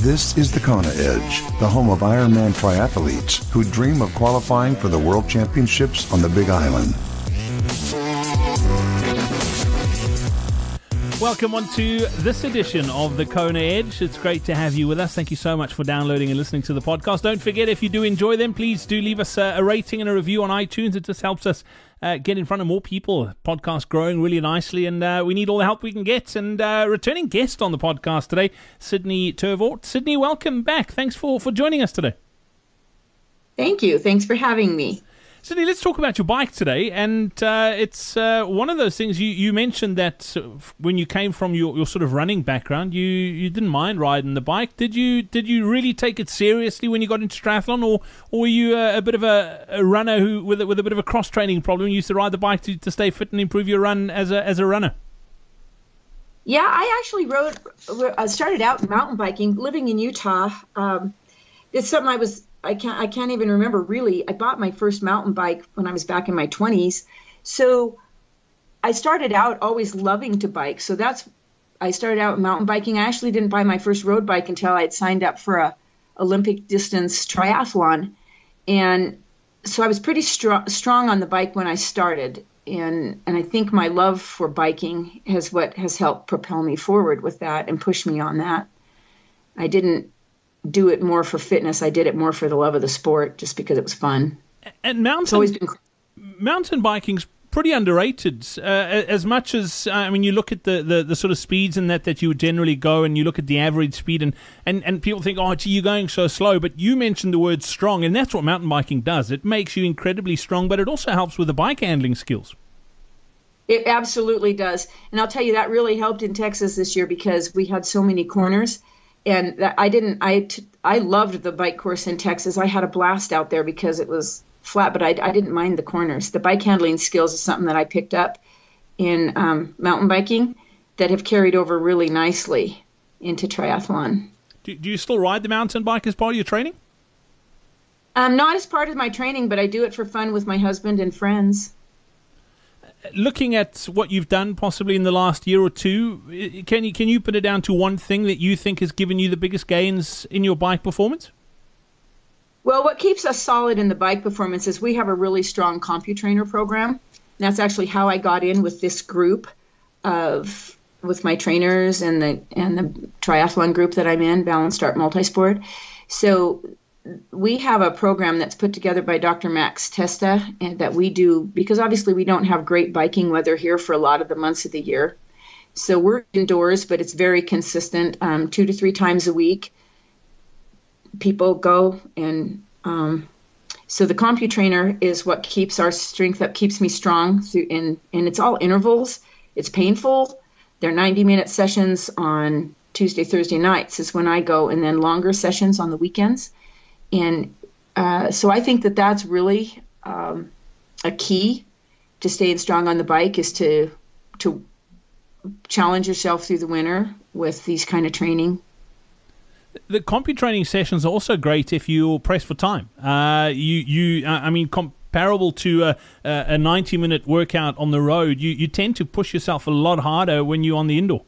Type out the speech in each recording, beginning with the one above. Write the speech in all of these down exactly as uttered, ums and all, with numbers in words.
This is the Kona Edge, the home of Ironman triathletes who dream of qualifying for the World Championships on the Big Island. Welcome on to this edition of the Kona Edge. It's great to have you with us. Thank you so much for downloading and listening to the podcast. Don't forget, if you do enjoy them, please do leave us a, a rating and a review on iTunes. It just helps us uh, get in front of more people. Podcast growing really nicely, and uh, we need all the help we can get. And uh, returning guest on the podcast today, Sydney Tervoort. Sydney, welcome back. Thanks for, for joining us today. Thank you. Thanks for having me. Sydney, let's talk about your bike today, and uh, it's uh, one of those things you, you mentioned that when you came from your, your sort of running background, you, you didn't mind riding the bike. Did you did you really take it seriously when you got into triathlon, or, or were you a, a bit of a, a runner who with a, with a bit of a cross training problem? You used to ride the bike to, to stay fit and improve your run as a as a runner. Yeah, I actually rode. I started out mountain biking, living in Utah. Um, it's something I was. I can't I can't even remember really. I bought my first mountain bike when I was back in my twenties. So I started out always loving to bike. So that's I started out mountain biking. I actually didn't buy my first road bike until I had signed up for a Olympic distance triathlon. And so I was pretty str- strong on the bike when I started. And and I think my love for biking has what has helped propel me forward with that and push me on that. I didn't do it more for fitness. I did it more for the love of the sport, just because it was fun. And mountain been... mountain biking's pretty underrated. Uh, as much as uh, I mean, you look at the, the, the sort of speeds and that that you would generally go, and you look at the average speed, and, and, and people think, oh, gee, you're going so slow. But you mentioned the word strong, and that's what mountain biking does. It makes you incredibly strong, but it also helps with the bike handling skills. It absolutely does, and I'll tell you that really helped in Texas this year because we had so many corners. And that I didn't, I, t- I loved the bike course in Texas. I had a blast out there because it was flat, but I, I didn't mind the corners. The bike handling skills is something that I picked up in um, mountain biking that have carried over really nicely into triathlon. Do, do you still ride the mountain bike as part of your training? Um, not as part of my training, but I do it for fun with my husband and friends. Looking at what you've done possibly in the last year or two, can you can you put it down to one thing that you think has given you the biggest gains in your bike performance? Well, what keeps us solid in the bike performance is we have a really strong CompuTrainer program. And that's actually how I got in with this group of with my trainers and the and the triathlon group that I'm in, Balanced Start Multisport. So we have a program that's put together by Doctor Max Testa, and that we do because obviously we don't have great biking weather here for a lot of the months of the year. So we're indoors, but it's very consistent, um, two to three times a week. People go, and um, so the CompuTrainer is what keeps our strength up, keeps me strong, through, and, and it's all intervals. It's painful. They're ninety-minute sessions on Tuesday, Thursday nights is when I go, and then longer sessions on the weekends. And uh, so I think that that's really um, a key to staying strong on the bike is to to challenge yourself through the winter with these kind of training. The CompuTraining sessions are also great if you're pressed for time. Uh, you, you, uh, I mean, comparable to a, a ninety-minute workout on the road, you, you tend to push yourself a lot harder when you're on the indoor.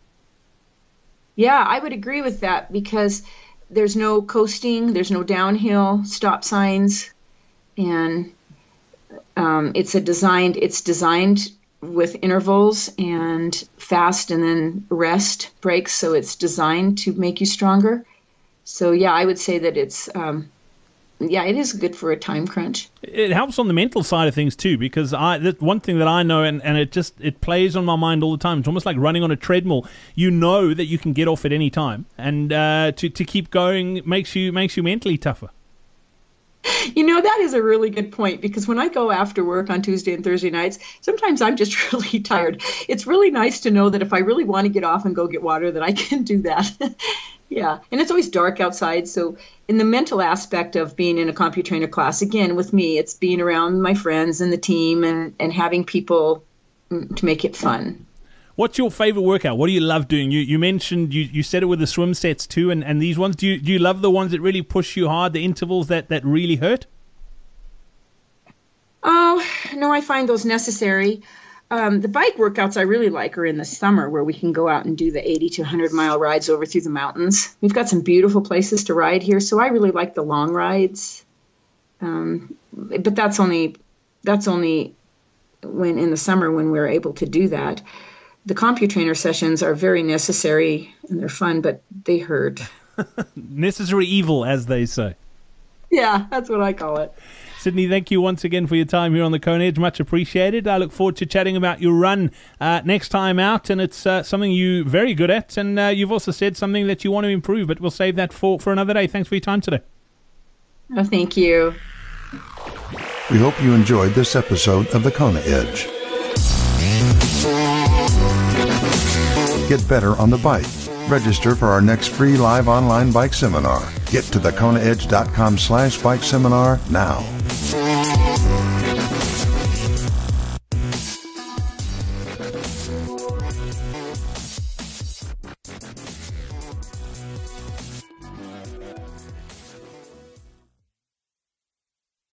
Yeah, I would agree with that because there's no coasting, there's no downhill stop signs, and um, it's a designed. It's designed with intervals and fast, and then rest breaks. So it's designed to make you stronger. So yeah, I would say that it's um, yeah, it is good for a time crunch. It helps on the mental side of things too, because I that one thing that I know, and, and it just it plays on my mind all the time. It's almost like running on a treadmill. You know that you can get off at any time, and uh, to to keep going makes you makes you mentally tougher. You know, that is a really good point, because when I go after work on Tuesday and Thursday nights, sometimes I'm just really tired. It's really nice to know that if I really want to get off and go get water, that I can do that. Yeah, and it's always dark outside, so in the mental aspect of being in a CompuTrainer class, again, with me, it's being around my friends and the team and, and having people to make it fun. What's your favorite workout? What do you love doing? You you mentioned, you, you said it with the swim sets too, and, and these ones, do you, do you love the ones that really push you hard, the intervals that, that really hurt? Oh, no, I find those necessary. um, the bike workouts I really like are in the summer, where we can go out and do the eighty to one hundred mile rides over through the mountains. We've got some beautiful places to ride here, so I really like the long rides. Um, but that's only that's only when in the summer when we're able to do that. The CompuTrainer sessions are very necessary and they're fun, but they hurt. Necessary evil, as they say. Yeah, that's what I call it. Sydney, thank you once again for your time here on the Kona Edge. Much appreciated. I look forward to chatting about your run uh, next time out, and it's uh, something you're very good at, and uh, you've also said something that you want to improve, but we'll save that for, for another day. Thanks for your time today. Oh, thank you. We hope you enjoyed this episode of the Kona Edge. Get better on the bike. Register for our next free live online bike seminar. Get to the kona edge dot com slash bike seminar now.